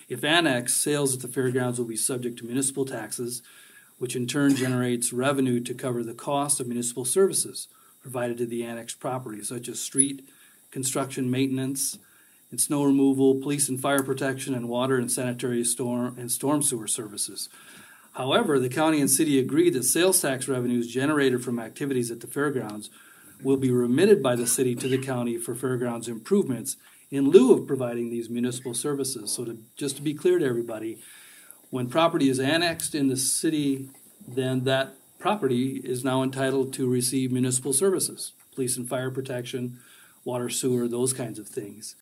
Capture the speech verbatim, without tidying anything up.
If annexed, sales at the fairgrounds will be subject to municipal taxes, which in turn generates revenue to cover the cost of municipal services provided to the annexed property, such as street, construction, maintenance, and snow removal, police and fire protection, and water and sanitary storm and storm sewer services. However, the county and city agreed that sales tax revenues generated from activities at the fairgrounds will be remitted by the city to the county for fairgrounds improvements in lieu of providing these municipal services. So to, just to be clear to everybody, when property is annexed in the city, then that property is now entitled to receive municipal services, police and fire protection, water, sewer, those kinds of things.